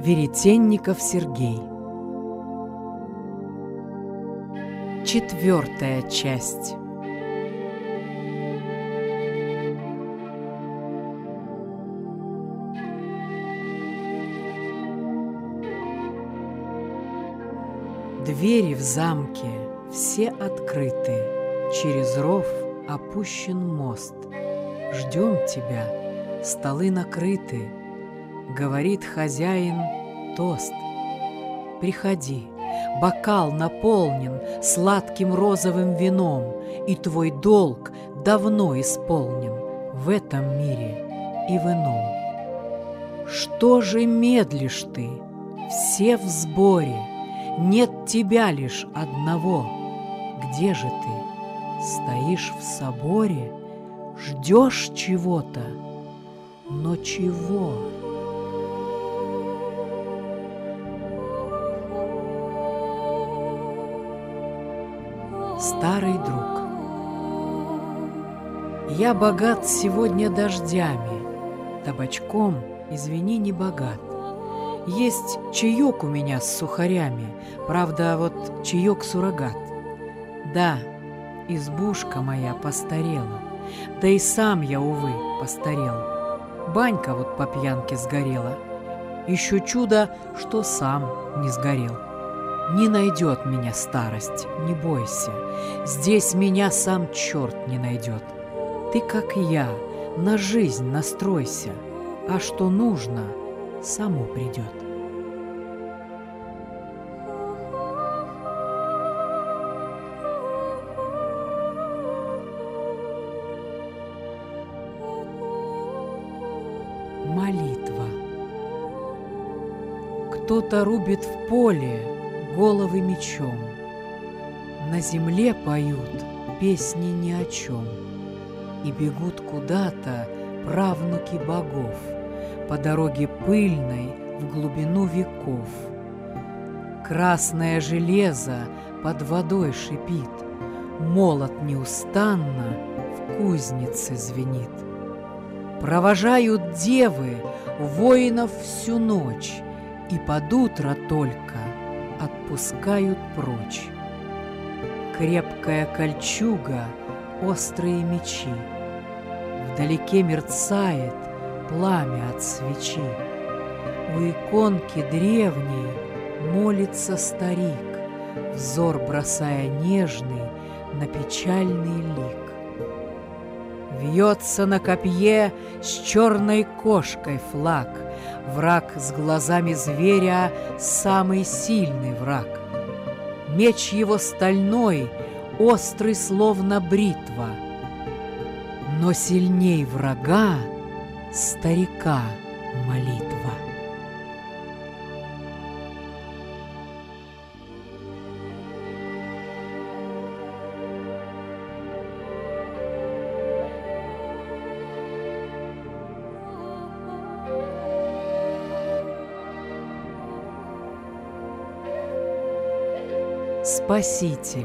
Веретенников Сергей. 4 часть. Двери в замке все открыты, через ров опущен мост. Ждем тебя, столы накрыты, говорит хозяин тост. Приходи, бокал наполнен сладким розовым вином, и твой долг давно исполнен в этом мире и в ином. Что же медлишь ты? Все в сборе, нет тебя лишь одного. Где же ты? Стоишь в соборе, ждешь чего-то, но чего? Старый друг. Я богат сегодня дождями, табачком, извини, не богат. Есть чаек у меня с сухарями, правда, вот чаек суррогат. Да, избушка моя постарела, да и сам я, увы, постарел. Банька вот по пьянке сгорела. Еще чудо, что сам не сгорел. Не найдет меня старость, не бойся. Здесь меня сам черт не найдет. Ты, как я, на жизнь настройся, а что нужно, само придет. Молитва. Кто-то рубит в поле головы мечом. На земле поют песни ни о чем. И бегут куда-то правнуки богов по дороге пыльной в глубину веков. Красное железо под водой шипит, молот неустанно в кузнице звенит. Провожают девы воинов всю ночь и под утро только отпускают прочь. Крепкая кольчуга, острые мечи, вдалеке мерцает пламя от свечи. У иконки древней молится старик, взор бросая нежный на печальный лик. Вьется на копье с черной кошкой флаг, враг с глазами зверя — самый сильный враг. Меч его стальной, острый словно бритва, но сильней врага старика молитва. Спаситель.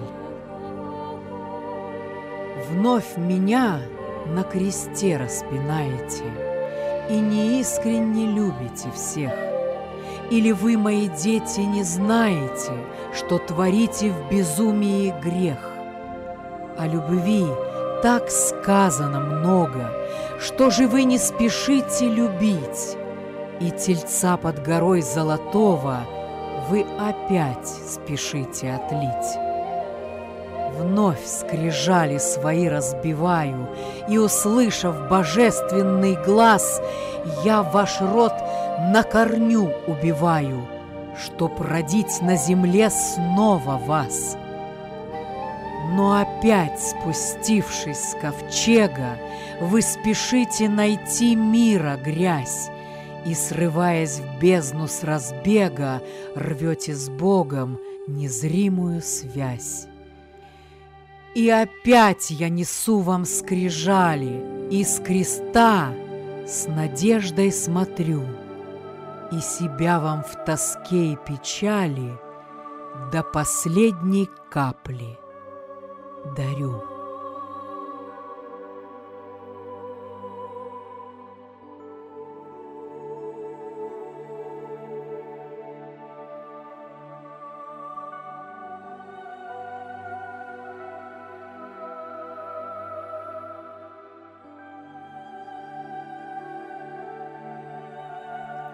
Вновь меня на кресте распинаете и неискренне любите всех. Или вы, мои дети, не знаете, что творите в безумии грех? О любви так сказано много, что же вы не спешите любить? И тельца под горой золотого вы опять спешите отлить. Вновь скрижали свои разбиваю, и, услышав божественный глас, я ваш род на корню убиваю, чтоб родить на земле снова вас. Но опять, спустившись с ковчега, вы спешите найти мира грязь, и, срываясь в бездну с разбега, рвете с Богом незримую связь. И опять я несу вам скрижали, и с креста с надеждой смотрю, и себя вам в тоске и печали до последней капли дарю.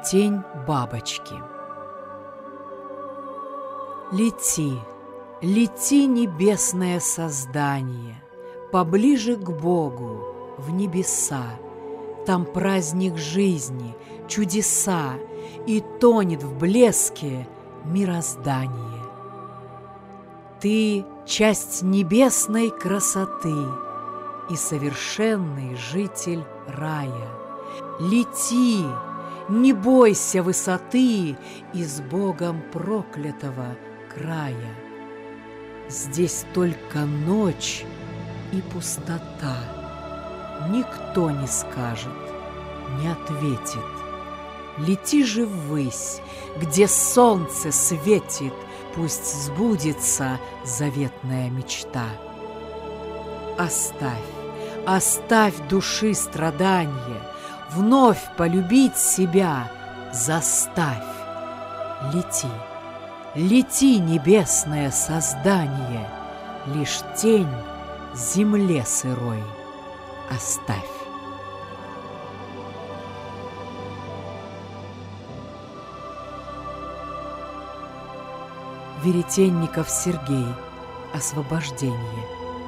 Тень бабочки. Лети, лети, небесное создание, поближе к Богу, в небеса. Там праздник жизни, чудеса, и тонет в блеске мироздание. Ты — часть небесной красоты и совершенный житель рая. Лети, не бойся высоты из Богом проклятого края. Здесь только ночь и пустота. Никто не скажет, не ответит. Лети же ввысь, где солнце светит, пусть сбудется заветная мечта. Оставь, оставь души страдания, вновь полюбить себя заставь. Лети, лети, небесное создание, лишь тень земле сырой оставь. Веретенников Сергей. Освобождение.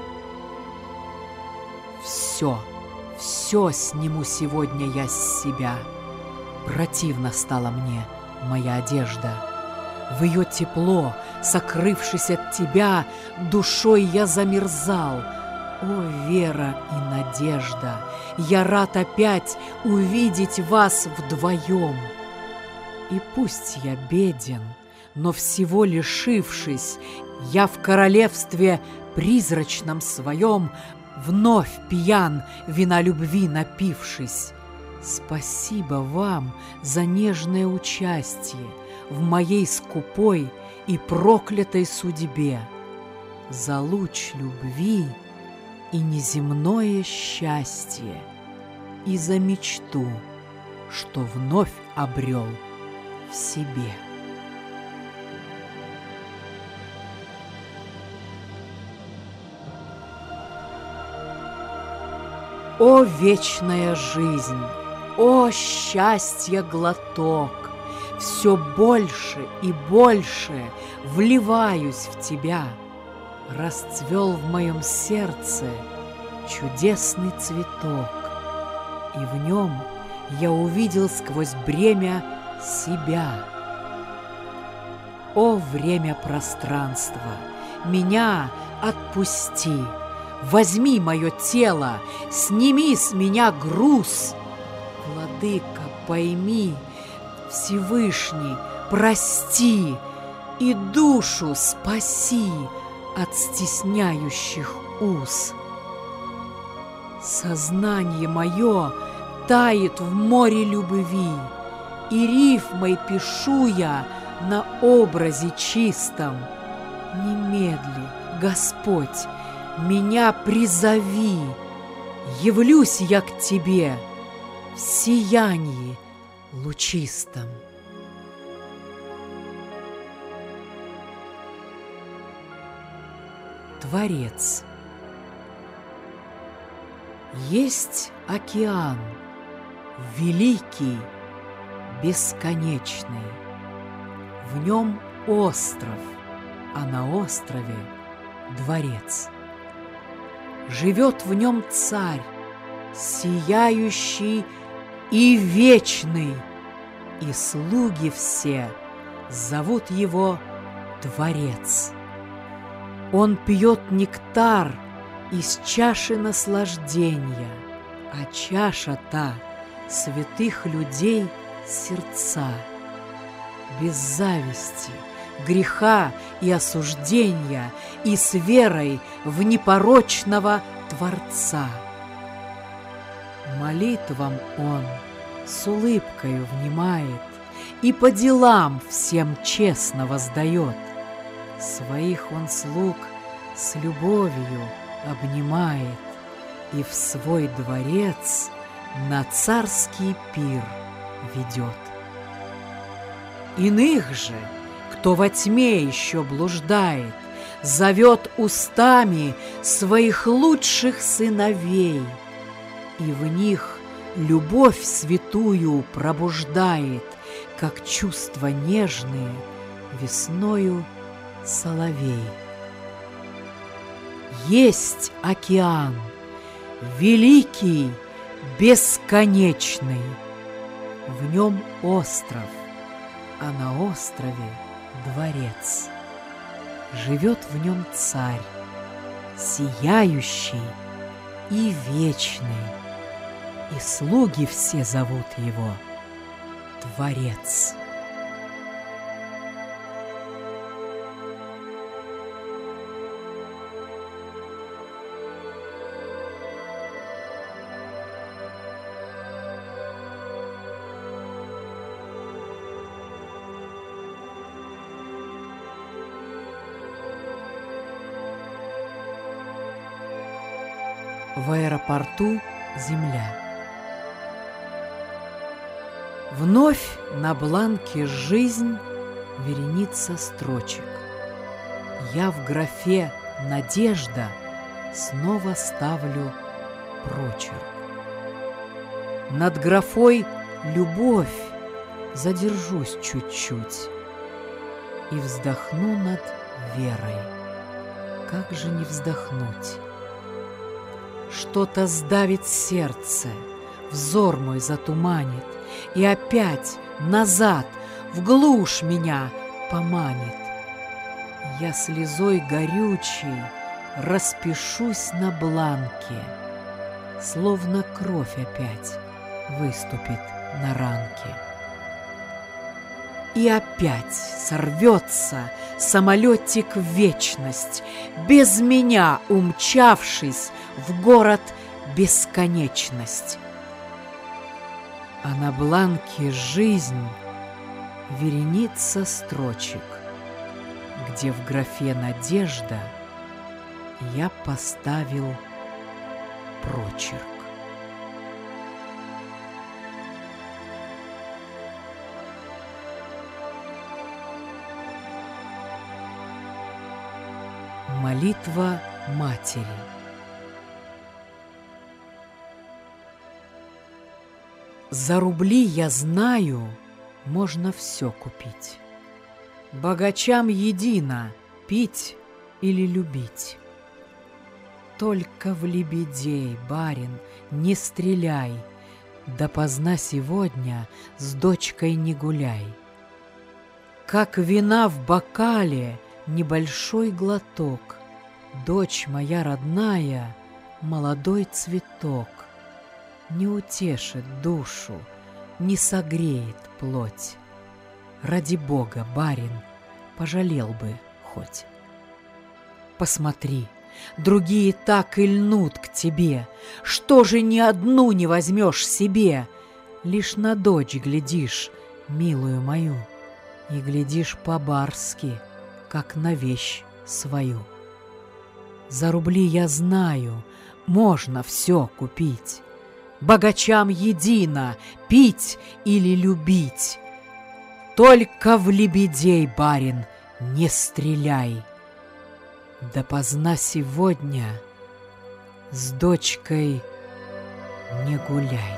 Все сниму сегодня я с себя. Противно стала мне моя одежда. В ее тепло, сокрывшись от тебя, душой я замерзал. О, вера и надежда, я рад опять увидеть вас вдвоем. И пусть я беден, но всего лишившись, я в королевстве призрачном своем вновь пьян, вина любви напившись. Спасибо вам за нежное участие в моей скупой и проклятой судьбе, за луч любви и неземное счастье, и за мечту, что вновь обрел в себе. О, вечная жизнь! О, счастье глоток! Все больше и больше вливаюсь в тебя. Расцвел в моем сердце чудесный цветок, и в нем я увидел сквозь бремя себя. О, время пространства, меня отпусти! Возьми мое тело, сними с меня груз. Владыка, пойми, Всевышний, прости и душу спаси от стесняющих уз. Сознание мое тает в море любви, и рифмой пишу я на образе чистом. Немедли, Господь, меня призови, явлюсь я к тебе в сиянии лучистом. Творец. Есть океан, великий, бесконечный. В нем остров, а на острове дворец. Живет в нем царь, сияющий и вечный, и слуги все зовут его Творец. Он пьет нектар из чаши наслаждения, а чаша та святых людей сердца. Без зависти, греха и осуждения, и с верой в непорочного Творца. Молитвам он с улыбкою внимает и по делам всем честно воздает. Своих он слуг с любовью обнимает и в свой дворец на царский пир ведет. Иных же, кто во тьме еще блуждает, зовет устами своих лучших сыновей, и в них любовь святую пробуждает как чувства нежные весною соловей. Есть океан, великий, бесконечный, в нем остров, а на острове дворец. Живет в нем царь, сияющий и вечный, и слуги все зовут его Творец. В аэропорту земля. Вновь на бланке «Жизнь» вереница строчек. Я в графе «Надежда» снова ставлю прочерк. Над графой «Любовь» задержусь чуть-чуть и вздохну над верой. Как же не вздохнуть? Что-то сдавит сердце, взор мой затуманит, и опять назад, в глушь меня поманит. Я слезой горючей распишусь на бланке, словно кровь опять выступит на ранке. И опять сорвется самолетик в вечность, без меня умчавшись в город бесконечность. А на бланке «Жизнь» вереница строчек, где в графе «Надежда» я поставил прочерк. Молитва матери. За рубли, я знаю, можно все купить. Богачам едино пить или любить. Только в лебедей, барин, не стреляй, допоздна сегодня с дочкой не гуляй. Как вина в бокале небольшой глоток, дочь моя родная, молодой цветок, не утешит душу, не согреет плоть. Ради Бога, барин, пожалел бы хоть. Посмотри, другие так и льнут к тебе, что же ни одну не возьмешь себе? Лишь на дочь глядишь, милую мою, и глядишь по-барски, как на вещь свою. За рубли, я знаю, можно все купить. Богачам едино пить или любить. Только в лебедей, барин, не стреляй. Допоздна сегодня с дочкой не гуляй.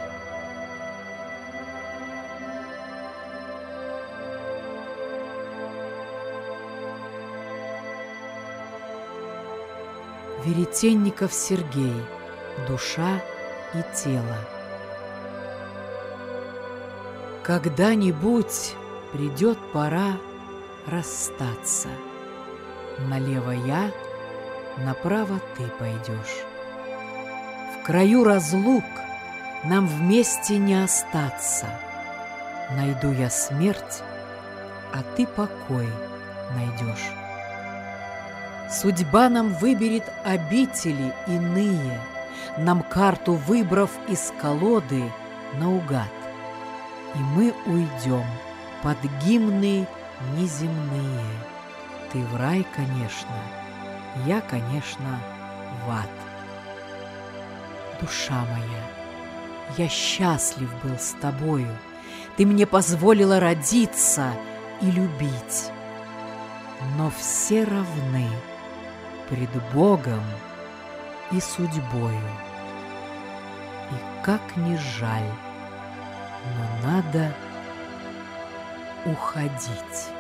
Веретенников Сергей. Душа и тело. Когда-нибудь придет пора расстаться. Налево я, направо ты пойдешь. В краю разлук нам вместе не остаться. Найду я смерть, а ты покой найдешь. Судьба нам выберет обители иные, нам карту выбрав из колоды наугад. И мы уйдем под гимны неземные. Ты в рай, конечно, я, конечно, в ад. Душа моя, я счастлив был с тобою, ты мне позволила родиться и любить. Но все равны пред Богом и судьбою. И как ни жаль, но надо уходить.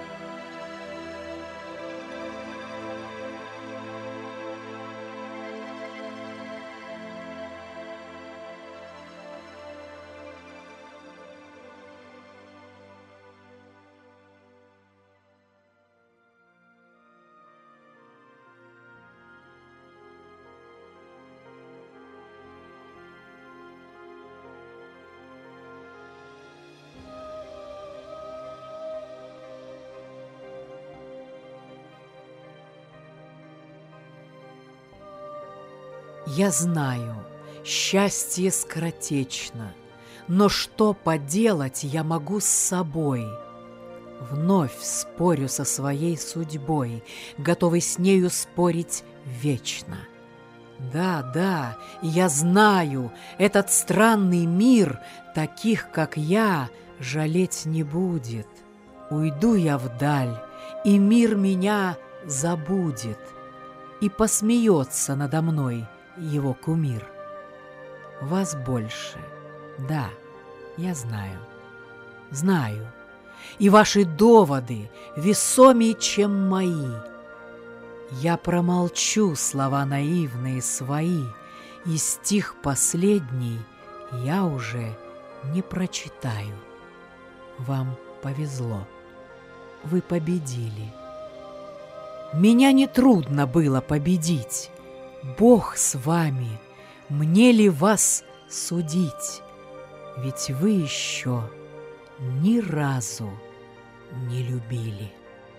Я знаю, счастье скоротечно, но что поделать я могу с собой? Вновь спорю со своей судьбой, готовый с нею спорить вечно. Да, я знаю, этот странный мир таких, как я, жалеть не будет. Уйду я вдаль, и мир меня забудет, и посмеется надо мной его кумир. Вас больше, да, я знаю, и ваши доводы весомее, чем мои. Я промолчу слова наивные свои, и стих последний я уже не прочитаю. Вам повезло, вы победили. Меня нетрудно было победить. Бог с вами, мне ли вас судить? Ведь вы еще ни разу не любили.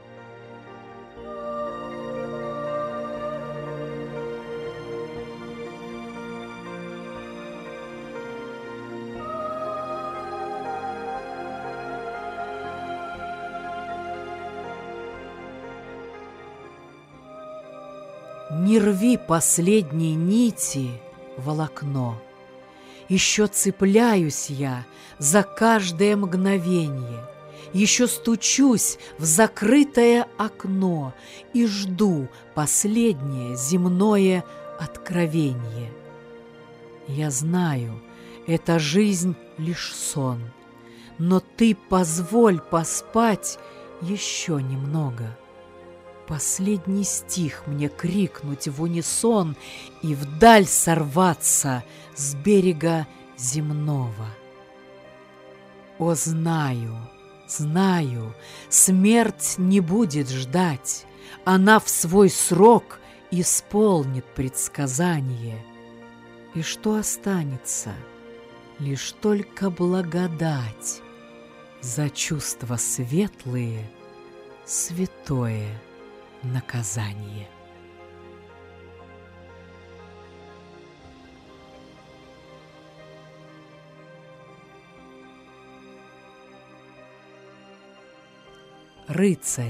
Не рви последние нити, волокно. Еще цепляюсь я за каждое мгновенье, еще стучусь в закрытое окно и жду последнее земное откровенье. Я знаю, эта жизнь лишь сон, но ты позволь поспать еще немного. Последний стих мне крикнуть в унисон и вдаль сорваться с берега земного. О, знаю, смерть не будет ждать, она в свой срок исполнит предсказание. И что останется? Лишь только благодать за чувства светлые, святое наказание. Рыцарь.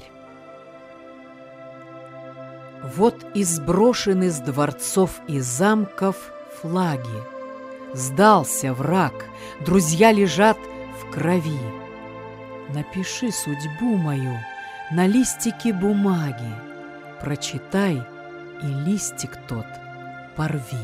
Вот и сброшены с дворцов и замков флаги. Сдался враг, друзья лежат в крови. Напиши судьбу мою на листике бумаги, прочитай, и листик тот порви.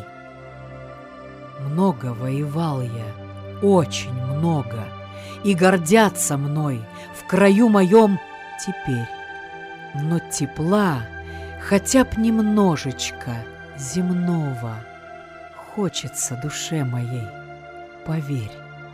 Много воевал я, очень много, и гордятся мной в краю моем теперь. Но тепла, хотя б немножечко земного, хочется душе моей, поверь.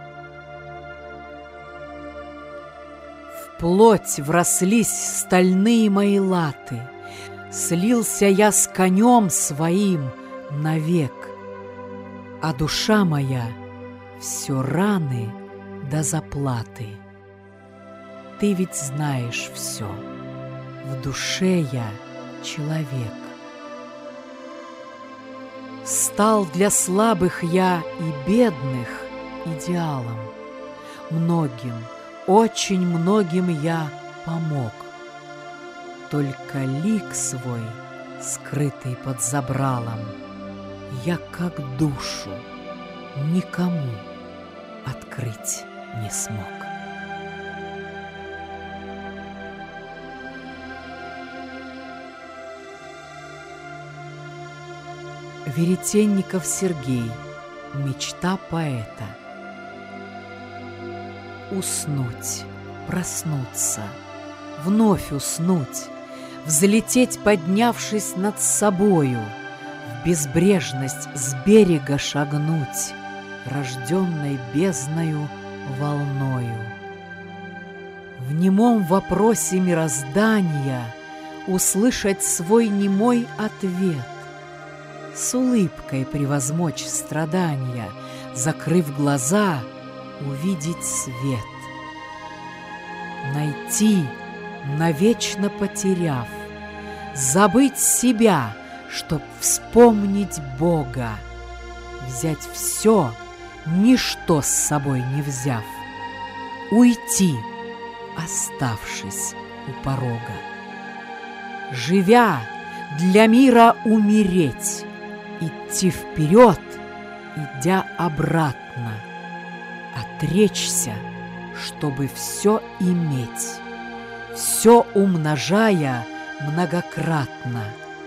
В плоть врослись стальные мои латы, слился я с конем своим навек, а душа моя все раны до заплаты. Ты ведь знаешь все, в душе я человек. Стал для слабых я и бедных идеалом. Многим, очень многим я помог. Только лик свой, скрытый под забралом, я как душу никому открыть не смог. Веретенников Сергей. Мечта поэта. Уснуть, проснуться, вновь уснуть, взлететь, поднявшись над собою, в безбрежность с берега шагнуть, рожденной бездною волною. В немом вопросе мироздания услышать свой немой ответ, с улыбкой превозмочь страдания, закрыв глаза, увидеть свет. Найти, навечно потеряв, забыть себя, чтоб вспомнить Бога, взять все, ничто с собой не взяв, уйти, оставшись у порога. Живя, для мира умереть, идти вперед, идя обратно, отречься, чтобы все иметь, все умножая многократно.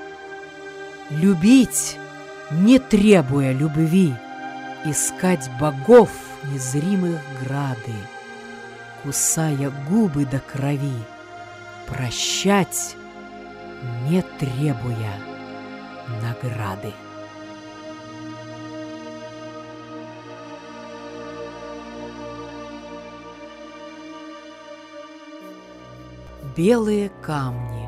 Любить, не требуя любви, искать богов незримых грады, кусая губы до крови, прощать, не требуя награды. Белые камни.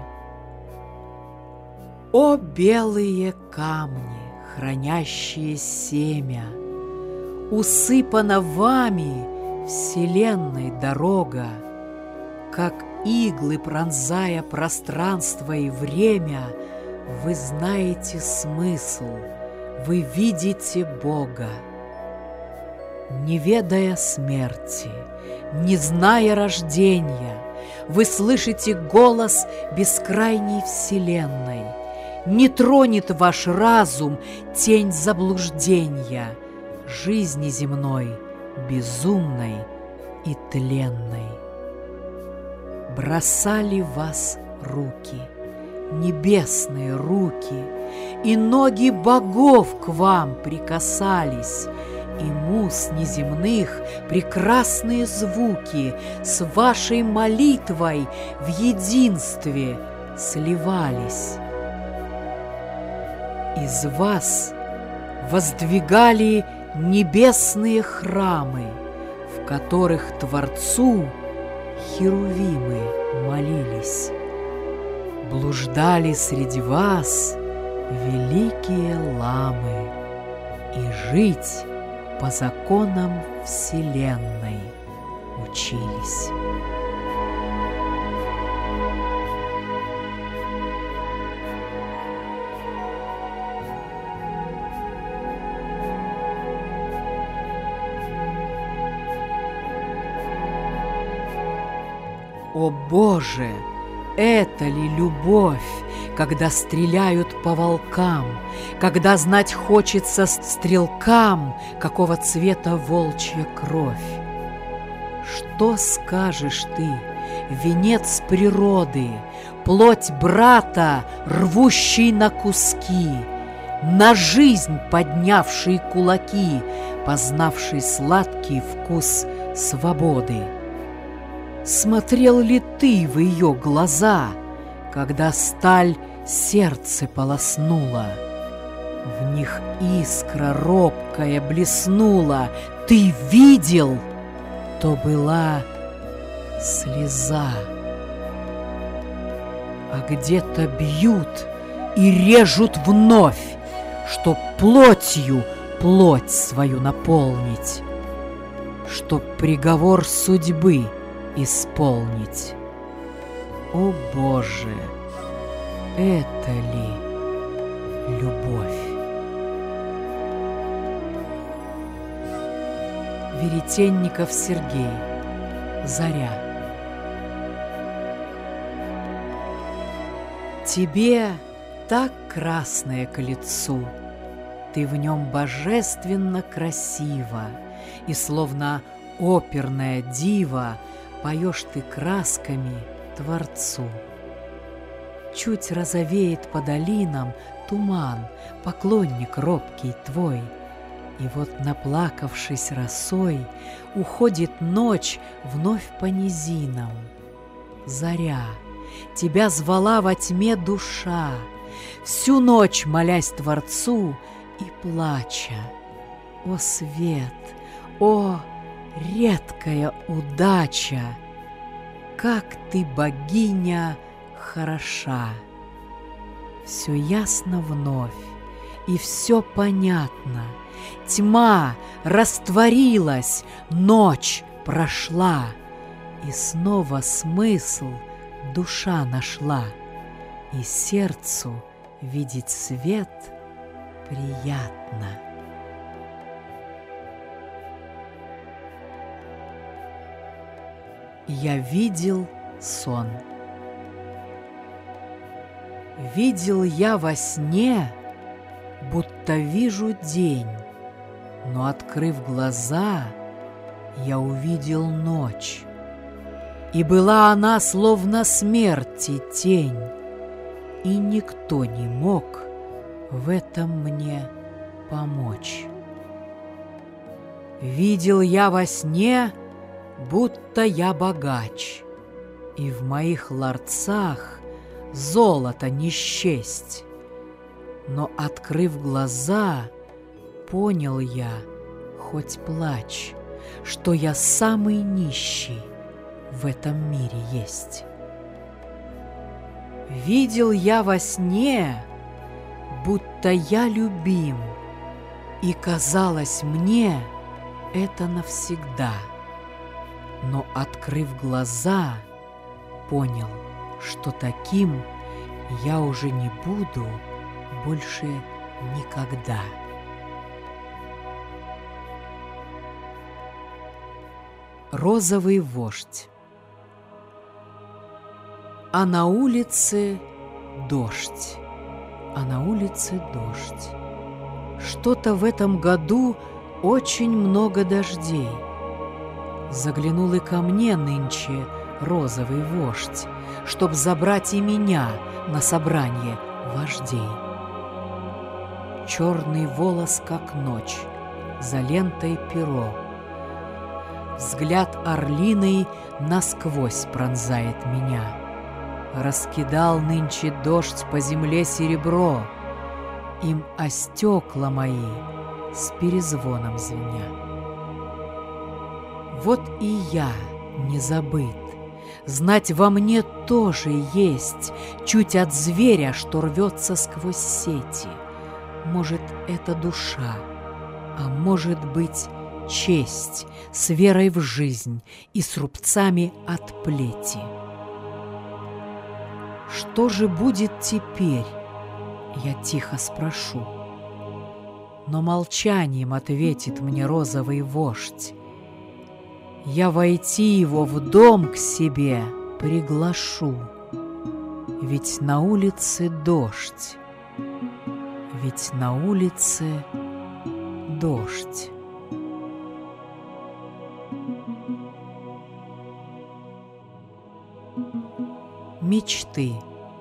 О, белые камни, хранящие семя! Усыпана вами вселенной дорога, как иглы, пронзая пространство и время, вы знаете смысл, вы видите Бога. Не ведая смерти, не зная рождения, вы слышите голос бескрайней вселенной. Не тронет ваш разум тень заблуждения, жизни земной, безумной и тленной. Бросали вас руки, небесные руки, и ноги богов к вам прикасались, и муз неземных прекрасные звуки с вашей молитвой в единстве сливались. Из вас воздвигали небесные храмы, в которых Творцу херувимы молились. Блуждали среди вас великие ламы, и жить по законам вселенной учились. О Боже, это ли любовь, когда стреляют по волкам, когда знать хочется стрелкам, какого цвета волчья кровь? Что скажешь ты, венец природы, плоть брата, рвущий на куски, на жизнь поднявший кулаки, познавший сладкий вкус свободы? Смотрел ли ты в ее глаза, когда сталь сердце полоснула? В них искра робкая блеснула. Ты видел? То была слеза. А где-то бьют и режут вновь, чтоб плотью плоть свою наполнить, чтоб приговор судьбы исполнить. О Боже, это ли любовь? Веретенников Сергей. Заря. Тебе так красное к лицу, ты в нем божественно красива, и словно оперная дива поешь ты красками Творцу. Чуть розовеет по долинам туман, поклонник робкий твой, И вот, наплакавшись росой, уходит ночь вновь по низинам. Заря, тебя звала во тьме душа, всю ночь молясь Творцу и плача. О свет, о редкая удача! Как ты, богиня, хороша! Все ясно вновь, и все понятно. Тьма растворилась, ночь прошла, и снова смысл душа нашла, и сердцу видеть свет приятно. Я видел сон. Видел я во сне, будто вижу день, но, открыв глаза, я увидел ночь. И была она словно смерти тень, и никто не мог в этом мне помочь. Видел я во сне, будто я богач, и в моих ларцах золото не счесть. Но, открыв глаза, понял я, хоть плачь, что я самый нищий в этом мире есть. Видел я во сне, будто я любим, и казалось мне это навсегда. Но, открыв глаза, понял, что таким я уже не буду больше никогда. Розовый вождь. А на улице дождь, а на улице дождь. Что-то в этом году очень много дождей. Заглянул и ко мне нынче розовый вождь, чтоб забрать и меня на собрание вождей. Черный волос, как ночь, за лентой перо. Взгляд орлиный насквозь пронзает меня. Раскидал нынче дождь по земле серебро, им о стекла мои с перезвоном звеня. Вот и я не забыт, знать во мне тоже есть чуть от зверя, что рвется сквозь сети. Может, это душа, а может быть, честь с верой в жизнь и с рубцами от плети. Что же будет теперь, я тихо спрошу. Но молчанием ответит мне розовый вождь. Я войти его в дом к себе приглашу, ведь на улице дождь, ведь на улице дождь. Мечты.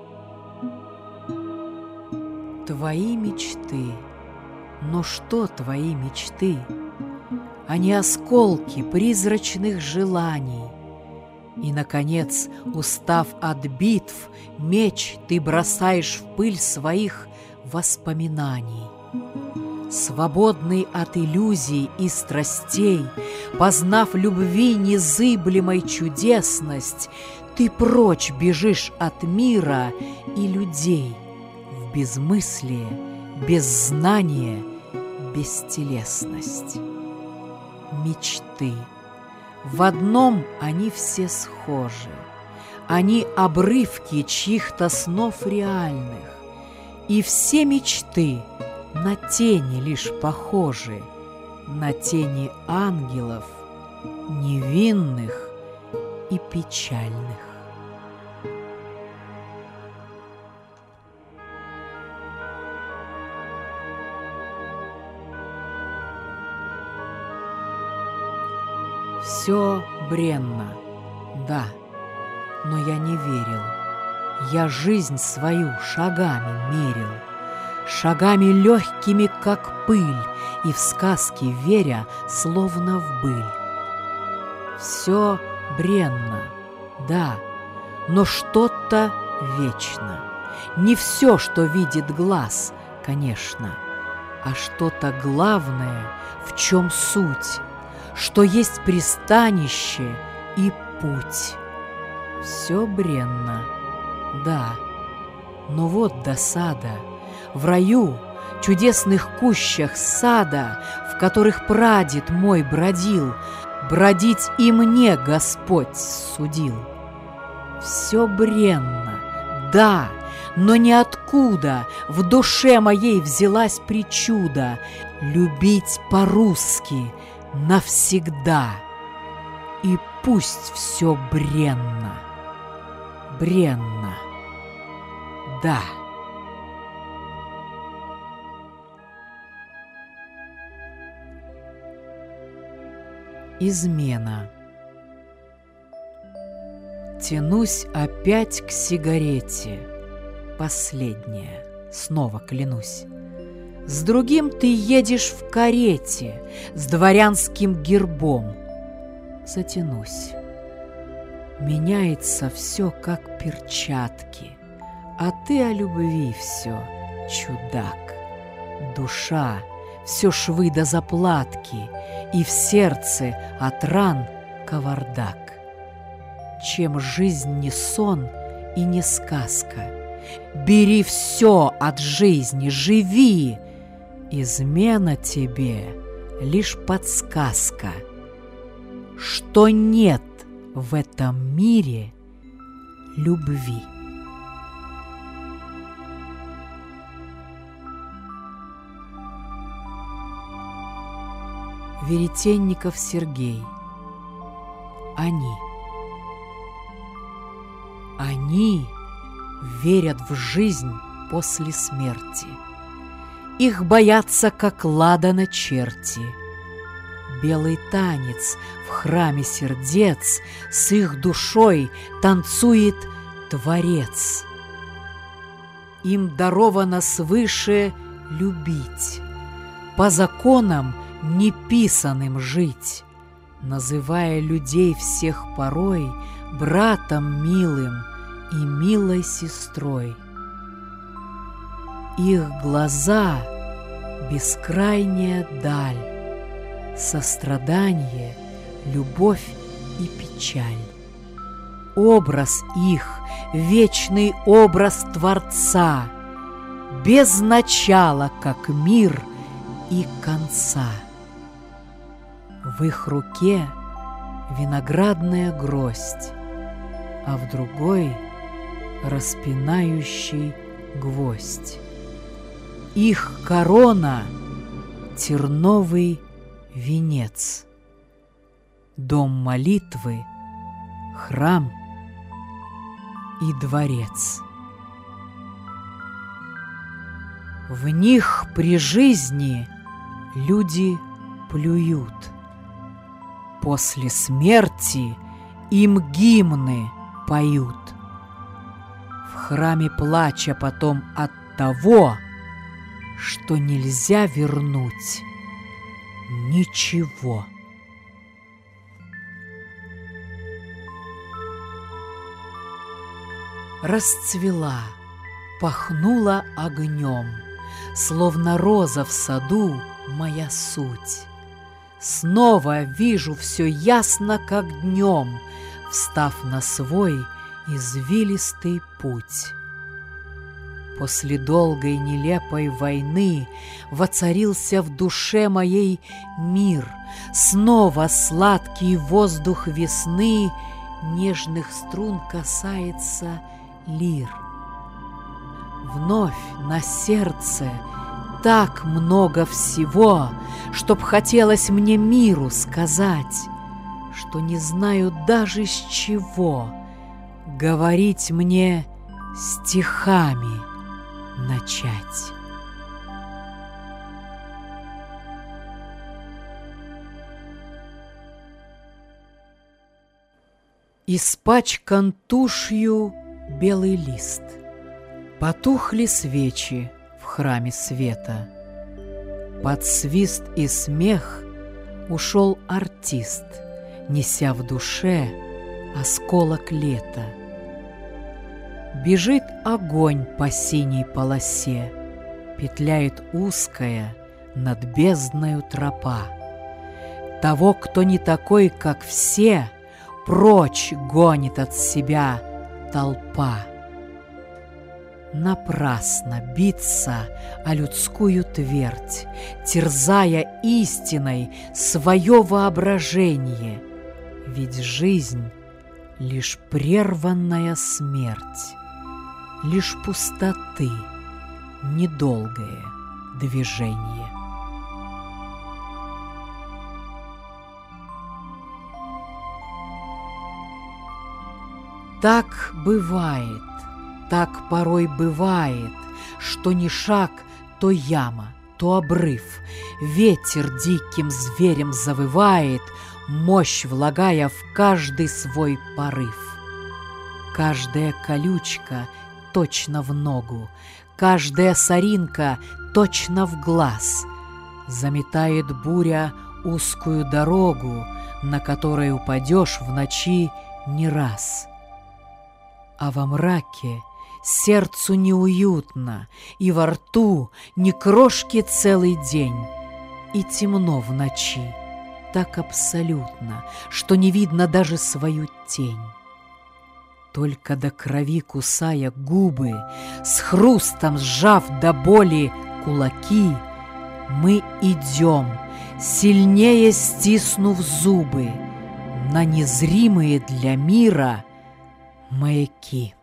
Твои мечты. Но что твои мечты? Они осколки призрачных желаний. И, наконец, устав от битв, меч ты бросаешь в пыль своих воспоминаний. Свободный от иллюзий и страстей, познав любви незыблемой чудесность, ты прочь бежишь от мира и людей в безмыслие, беззнание, бестелесность. Мечты. В одном они все схожи. Они обрывки чьих-то снов реальных. И все мечты на тени лишь похожи, на тени ангелов, невинных и печальных. Все бренно, да, но я не верил. Я жизнь свою шагами мерил. шагами легкими, как пыль, и в сказки веря, словно в быль. Все бренно, да, но что-то вечно. Не все, что видит глаз, конечно, а что-то главное, в чем суть, что есть пристанище и путь. Все бренно, да, но вот досада. В раю, чудесных кущах сада, в которых прадед мой бродил, бродить и мне Господь судил. Все бренно, да, но ниоткуда в душе моей взялась причуда любить по-русски навсегда. И пусть все бренно, бренно, да. Измена. Тянусь опять к сигарете, последняя, снова клянусь. С другим ты едешь в карете, с дворянским гербом. Затянусь. Меняется все, как перчатки, а ты о любви все, чудак. Душа, все швы до заплатки, и в сердце от ран кавардак. Чем жизнь не сон и не сказка, бери все от жизни, живи. Измена тебе лишь подсказка, что нет в этом мире любви. Веретенников Сергей. Они верят в жизнь после смерти. Их боятся, как ладана черти. Белый танец в храме сердец с их душой танцует Творец. Им даровано свыше любить, по законам неписаным жить, называя людей всех порой братом милым и милой сестрой. Их глаза — бескрайняя даль, сострадание, любовь и печаль. Образ их — вечный образ Творца, без начала, как мир, и конца. В их руке виноградная гроздь, а в другой — распинающий гвоздь. Их корона — терновый венец, дом молитвы, храм и дворец. В них при жизни люди плюют, после смерти им гимны поют. В храме плача потом от того, что нельзя вернуть ничего. Расцвела, пахнула огнем, словно роза в саду моя суть. Снова вижу все ясно, как днем, встав на свой извилистый путь. После долгой нелепой войны воцарился в душе моей мир. Снова сладкий воздух весны нежных струн касается лир. Вновь на сердце так много всего, чтоб хотелось мне миру сказать, что не знаю даже с чего говорить мне стихами начать. Испачкан тушью белый лист. Потухли свечи в храме света. Под свист и смех ушел артист, неся в душе осколок лета. Бежит огонь по синей полосе, петляет узкая над бездною тропа. Того, кто не такой, как все, прочь гонит от себя толпа. Напрасно биться о людскую твердь, терзая истиной свое воображение, ведь жизнь — лишь прерванная смерть, лишь пустоты недолгое движение. Так бывает, так порой бывает, что ни шаг, то яма, то обрыв. Ветер диким зверем завывает, мощь влагая в каждый свой порыв. Каждая колючка точно в ногу, каждая соринка точно в глаз. Заметает буря узкую дорогу, на которой упадешь в ночи не раз. А во мраке сердцу неуютно, и во рту ни крошки целый день, и темно в ночи, так абсолютно, что не видно даже свою тень. Только до крови кусая губы, с хрустом сжав до боли кулаки, мы идем, сильнее стиснув зубы, на незримые для мира маяки.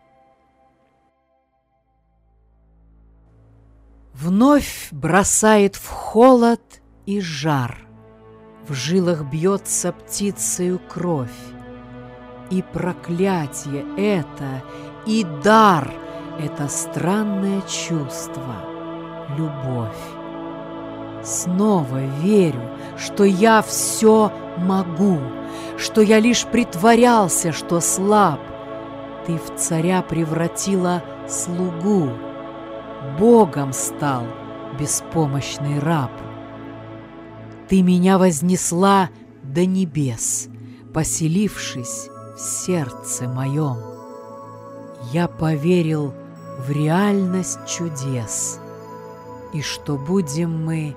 Вновь бросает в холод и жар, в жилах бьется птицею кровь, и проклятие это, и дар — это странное чувство — любовь. Снова верю, что я все могу, что я лишь притворялся, что слаб. Ты в царя превратила слугу, Богом стал беспомощный раб. Ты меня вознесла до небес, поселившись в сердце моем. Я поверил в реальность чудес, и что будем мы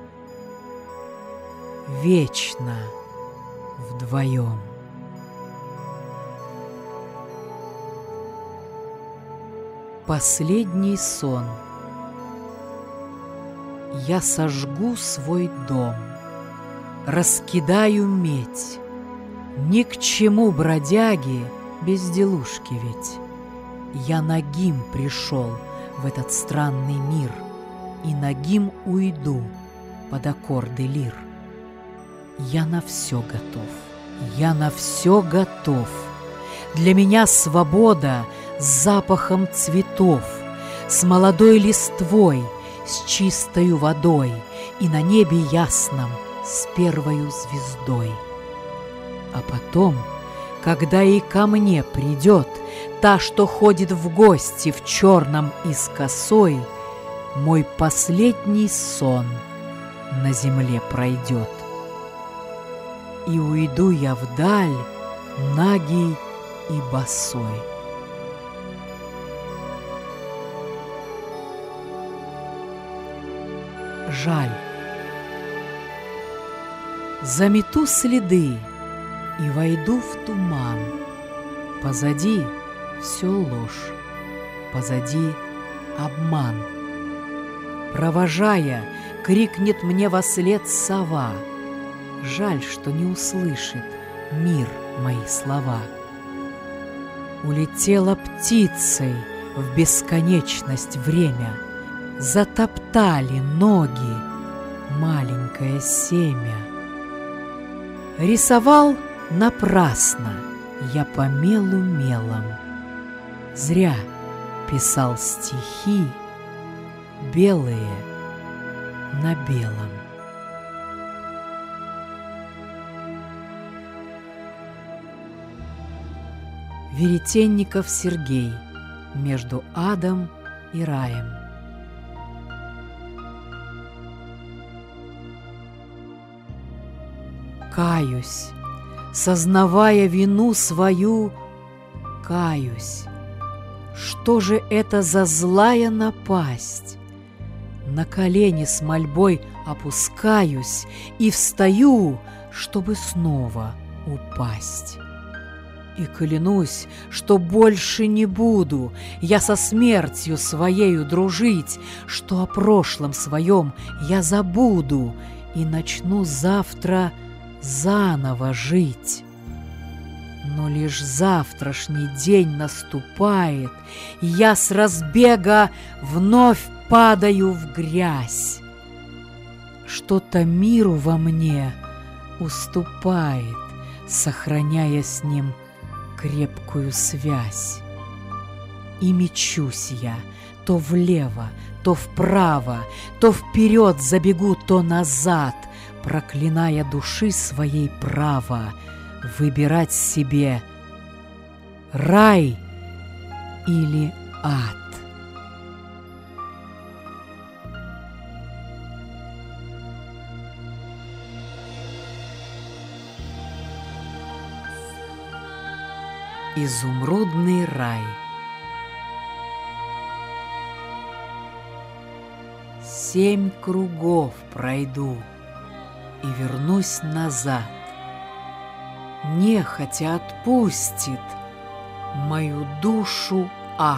вечно вдвоем. Последний сон. Я сожгу свой дом, раскидаю медь. Ни к чему бродяги безделушки ведь. Я нагим пришел в этот странный мир, и нагим уйду под аккорды лир. Я на все готов, я на все готов. Для меня свобода с запахом цветов, с молодой листвой, с чистою водой и на небе ясном с первою звездой. А потом, когда и ко мне придет та, что ходит в гости в черном и с косой, мой последний сон на земле пройдет. И уйду я вдаль, нагий и босой. Жаль. Замету следы и войду в туман. Позади все ложь, позади обман. Провожая, крикнет мне вослед сова. Жаль, что не услышит мир мои слова. Улетела птицей в бесконечность время, затоптали ноги маленькое семя. Рисовал напрасно я по мелу мелом, зря писал стихи белые на белом. Веретенников Сергей. Между адом и раем. Каюсь, сознавая вину свою, каюсь. Что же это за злая напасть? На колени с мольбой опускаюсь и встаю, чтобы снова упасть. И клянусь, что больше не буду я со смертью своею дружить, что о прошлом своем я забуду и начну завтра заново жить. Но лишь завтрашний день наступает, и я с разбега вновь падаю в грязь. Что-то миру во мне уступает, сохраняя с ним крепкую связь. И мечусь я то влево, то вправо, то вперед забегу, то назад, проклиная души своей право выбирать себе рай или ад. Изумрудный рай. 7 кругов пройду и вернусь назад. Нехотя отпустит мою душу ад.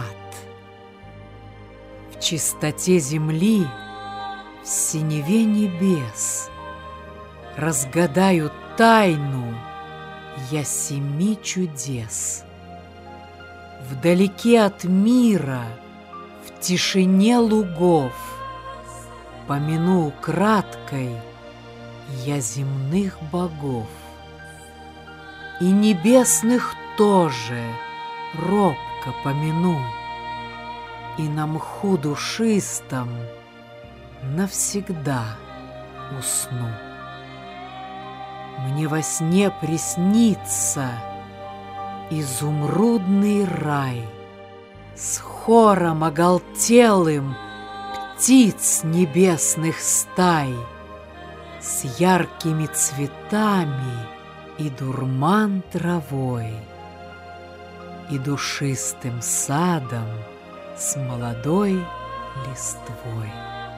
В чистоте земли, в синеве небес разгадаю тайну я 7 чудес. Вдалеке от мира, в тишине лугов, помяну краткой я земных богов. И небесных тоже робко помяну, и на мху душистом навсегда усну. Мне во сне приснится изумрудный рай с хором оголтелым птиц небесных стай, с яркими цветами и дурман травой, и душистым садом с молодой листвой.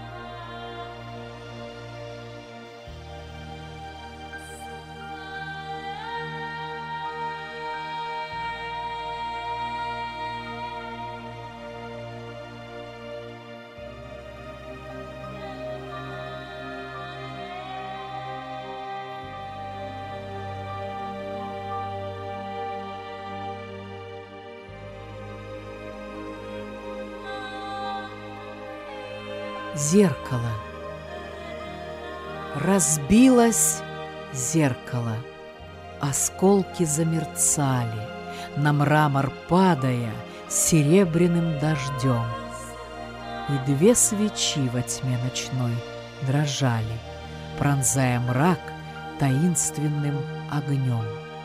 Зеркало. Разбилось зеркало, осколки замерцали, на мрамор падая серебряным дождем. И 2 свечи во тьме ночной дрожали, пронзая мрак таинственным огнем.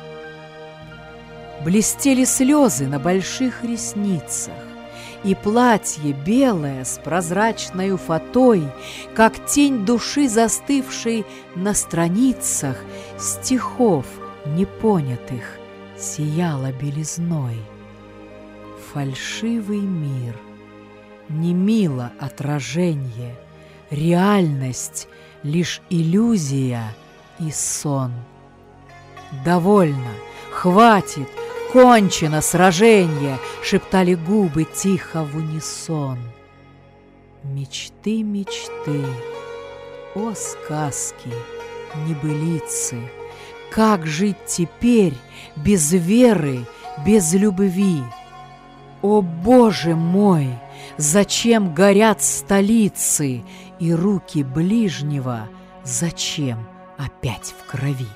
Блестели слезы на больших ресницах, и платье белое с прозрачною фатой, как тень души, застывшей на страницах стихов непонятых, сияло белизной. Фальшивый мир, не мило отраженье, реальность лишь иллюзия и сон. Довольно, хватит, кончено сраженье, шептали губы тихо в унисон. Мечты, мечты, о сказки, небылицы, как жить теперь без веры, без любви? О Боже мой, зачем горят столицы, и руки ближнего зачем опять в крови?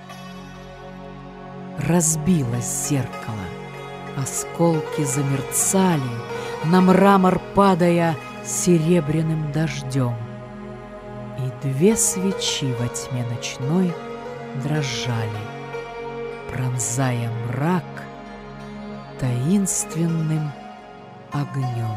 Разбилось зеркало, осколки замерцали, на мрамор падая серебряным дождем. И 2 свечи во тьме ночной дрожали, пронзая мрак таинственным огнем.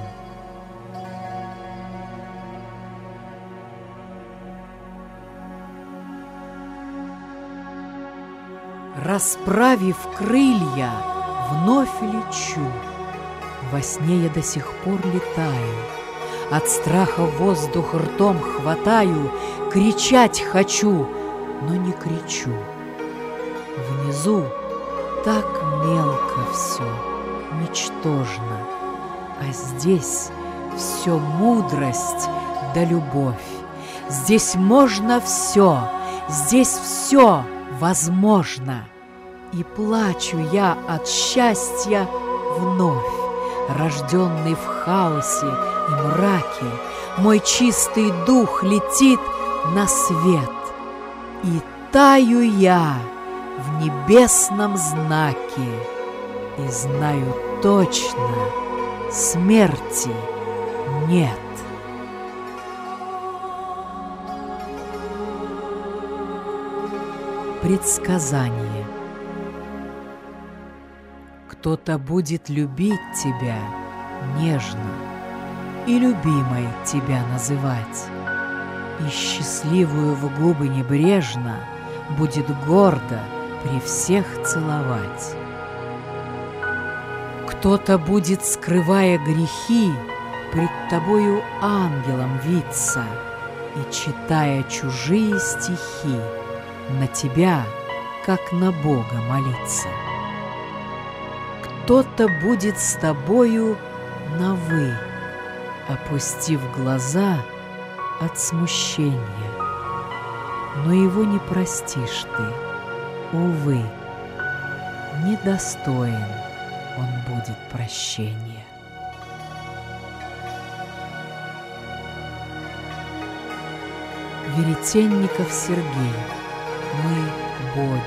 Расправив крылья, вновь лечу. Во сне я до сих пор летаю, от страха воздух ртом хватаю, кричать хочу, но не кричу. Внизу так мелко все, ничтожно, а здесь все мудрость да любовь. Здесь можно все, здесь все возможно. И плачу я от счастья вновь, рожденный в хаосе и мраке. Мой чистый дух летит на свет, и таю я в небесном знаке, и знаю точно, смерти нет. Предсказание. Кто-то будет любить тебя нежно и любимой тебя называть, и счастливую в губы небрежно будет гордо при всех целовать. Кто-то будет, скрывая грехи, пред тобою ангелом виться и, читая чужие стихи, на тебя, как на Бога, молиться. Кто-то будет с тобою на «вы», опустив глаза от смущения, но его не простишь ты, увы, недостоин он будет прощения. Веретенников Сергей. Мы боги.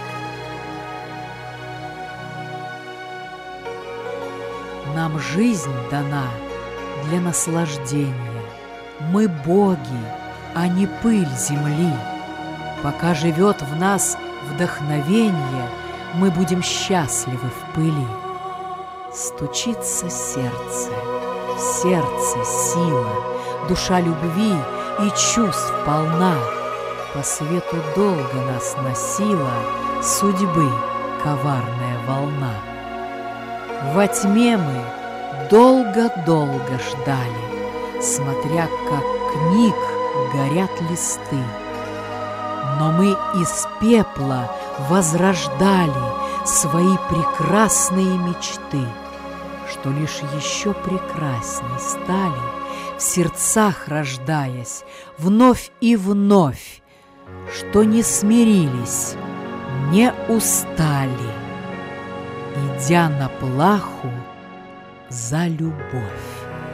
Нам жизнь дана для наслаждения. Мы боги, а не пыль земли. Пока живет в нас вдохновение, мы будем счастливы в пыли. Стучится сердце, в сердце сила, душа любви и чувств полна. По свету долго нас носила судьбы коварная волна. Во тьме мы долго-долго ждали, смотря, как книг горят листы. Но мы из пепла возрождали свои прекрасные мечты, что лишь еще прекрасней стали, в сердцах рождаясь вновь и вновь, что не смирились, не устали, идя на плаху за любовь.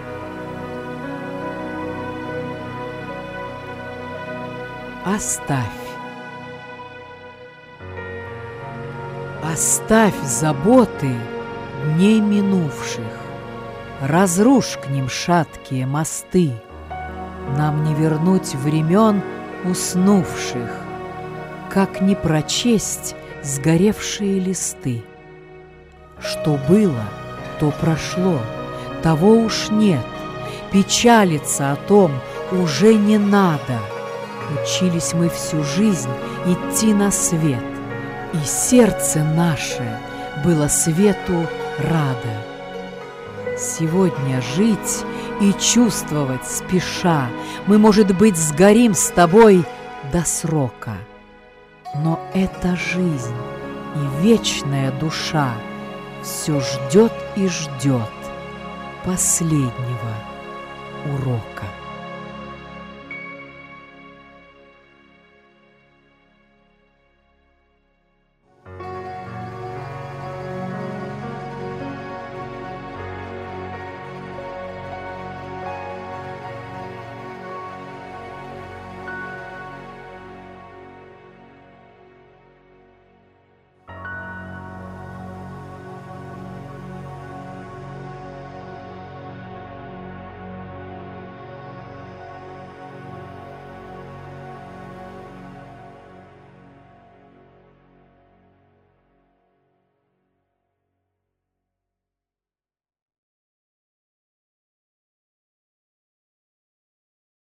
Оставь. Оставь заботы дней минувших, разрушь к ним шаткие мосты. Нам не вернуть времен уснувших, как не прочесть сгоревшие листы. Что было, то прошло, того уж нет, печалиться о том уже не надо. Учились мы всю жизнь идти на свет, и сердце наше было свету радо. Сегодня жить и чувствовать спеша мы, может быть, сгорим с тобой до срока. Но эта жизнь и вечная душа все ждет и ждет последнего урока.